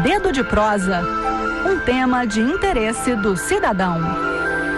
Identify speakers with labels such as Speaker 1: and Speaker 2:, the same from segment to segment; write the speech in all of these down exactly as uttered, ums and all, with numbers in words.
Speaker 1: Dedo de Prosa, um tema de interesse do cidadão.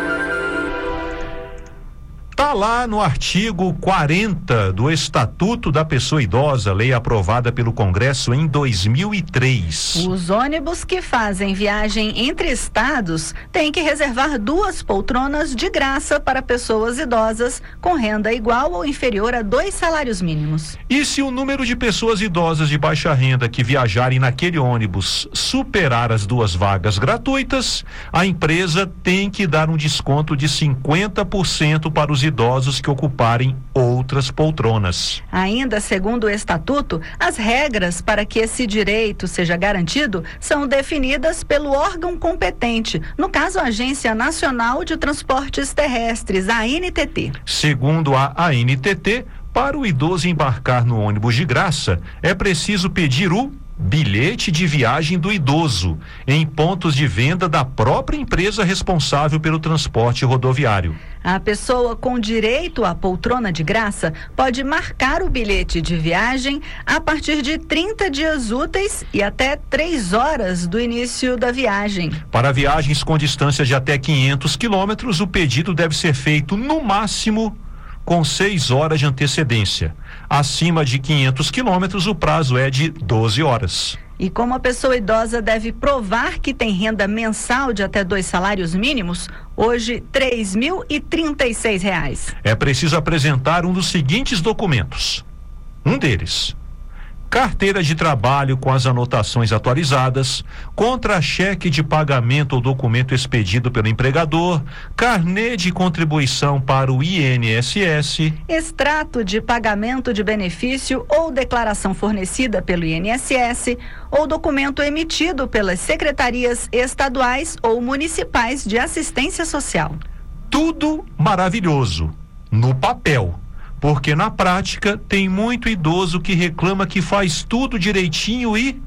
Speaker 2: Está lá no artigo quarenta do Estatuto da Pessoa Idosa, lei aprovada pelo Congresso em dois mil e três.
Speaker 1: Os ônibus que fazem viagem entre estados têm que reservar duas poltronas de graça para pessoas idosas com renda igual ou inferior a dois salários mínimos.
Speaker 2: E se o número de pessoas idosas de baixa renda que viajarem naquele ônibus superar as duas vagas gratuitas, a empresa tem que dar um desconto de cinquenta por cento para os idosos que ocuparem outras poltronas.
Speaker 1: Ainda segundo o Estatuto, as regras para que esse direito seja garantido são definidas pelo órgão competente, no caso a Agência Nacional de Transportes Terrestres, a A N T T.
Speaker 2: Segundo a A N T T, para o idoso embarcar no ônibus de graça, é preciso pedir o bilhete de viagem do idoso em pontos de venda da própria empresa responsável pelo transporte rodoviário.
Speaker 1: A pessoa com direito à poltrona de graça pode marcar o bilhete de viagem a partir de trinta dias úteis e até três horas do início da viagem.
Speaker 2: Para viagens com distância de até quinhentos quilômetros, o pedido deve ser feito no máximo com seis horas de antecedência. Acima de quinhentos quilômetros, o prazo é de doze horas.
Speaker 1: E como a pessoa idosa deve provar que tem renda mensal de até dois salários mínimos, hoje três mil e trinta e seis reais.
Speaker 2: É preciso apresentar um dos seguintes documentos. Um deles: carteira de trabalho com as anotações atualizadas, contra-cheque de pagamento ou documento expedido pelo empregador, carnê de contribuição para o I N S S,
Speaker 1: extrato de pagamento de benefício ou declaração fornecida pelo I N S S, ou documento emitido pelas secretarias estaduais ou municipais de assistência social.
Speaker 2: Tudo maravilhoso, no papel. Porque na prática tem muito idoso que reclama que faz tudo direitinho e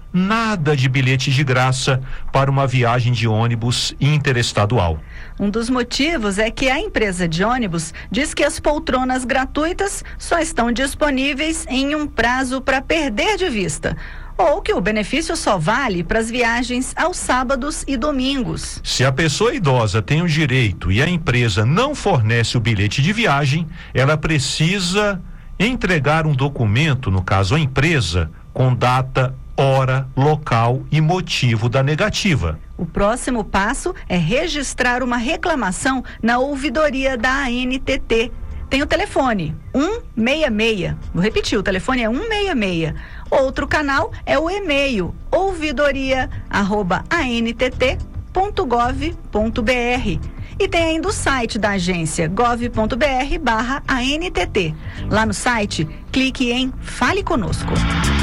Speaker 2: nada de bilhete de graça para uma viagem de ônibus interestadual.
Speaker 1: Um dos motivos é que a empresa de ônibus diz que as poltronas gratuitas só estão disponíveis em um prazo para perder de vista, ou que o benefício só vale para as viagens aos sábados e domingos.
Speaker 2: Se a pessoa idosa tem o direito e a empresa não fornece o bilhete de viagem, ela precisa entregar um documento, no caso a empresa, com data, hora, local e motivo da negativa.
Speaker 1: O próximo passo é registrar uma reclamação na ouvidoria da A N T T. Tem o telefone um seis seis. Vou repetir, o telefone é um seis seis. Outro canal é o e-mail ouvidoria arroba a n t t ponto gov ponto b r. E tem ainda o site da agência gov ponto b r barra A N T T. Lá no site, clique em Fale Conosco.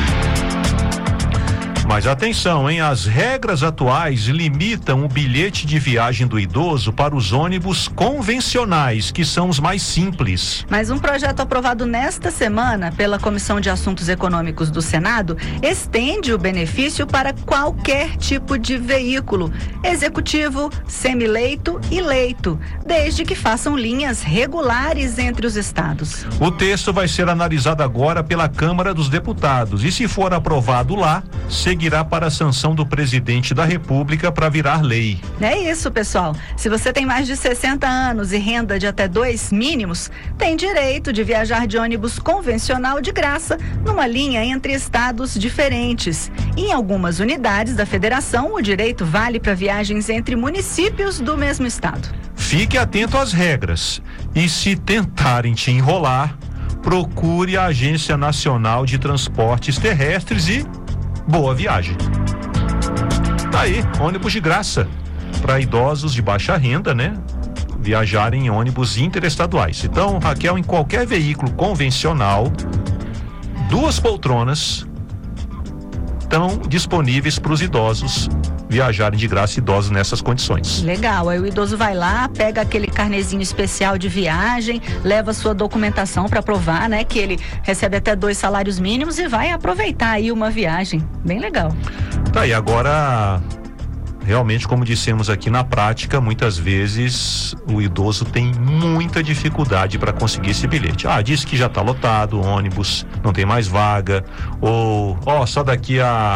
Speaker 2: Mas atenção, hein? As regras atuais limitam o bilhete de viagem do idoso para os ônibus convencionais, que são os mais simples.
Speaker 1: Mas um projeto aprovado nesta semana pela Comissão de Assuntos Econômicos do Senado estende o benefício para qualquer tipo de veículo, executivo, semileito e leito, desde que façam linhas regulares entre os estados.
Speaker 2: O texto vai ser analisado agora pela Câmara dos Deputados e, se for aprovado lá, seguirá para a sanção do presidente da República para virar lei.
Speaker 1: É isso, pessoal. Se você tem mais de sessenta anos e renda de até dois mínimos, tem direito de viajar de ônibus convencional de graça numa linha entre estados diferentes. Em algumas unidades da federação, o direito vale para viagens entre municípios do mesmo estado.
Speaker 2: Fique atento às regras e, se tentarem te enrolar, procure a Agência Nacional de Transportes Terrestres e boa viagem. Tá aí, ônibus de graça para idosos de baixa renda, né? Viajarem em ônibus interestaduais. Então, Raquel, em qualquer veículo convencional, duas poltronas estão disponíveis para os idosos viajarem de graça, idosos nessas condições.
Speaker 1: Legal, aí o idoso vai lá, pega aquele carnezinho especial de viagem, leva sua documentação para provar, né, que ele recebe até dois salários mínimos e vai aproveitar aí uma viagem, bem legal.
Speaker 2: Tá aí, agora realmente, como dissemos aqui, na prática, muitas vezes o idoso tem muita dificuldade para conseguir esse bilhete. Ah, diz que já está lotado o ônibus, não tem mais vaga, ou ó, só daqui a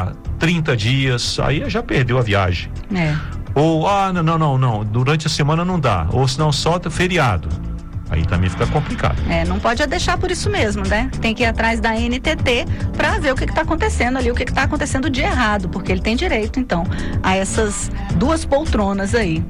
Speaker 2: trinta dias, aí já perdeu a viagem.
Speaker 1: É.
Speaker 2: Ou, ah, não, não, não, não, durante a semana não dá. Ou se não, solta feriado. Aí também fica complicado.
Speaker 1: É, não pode deixar por isso mesmo, né? Tem que ir atrás da N T T para ver o que está acontecendo ali, o que está acontecendo de errado, porque ele tem direito, então, a essas duas poltronas aí.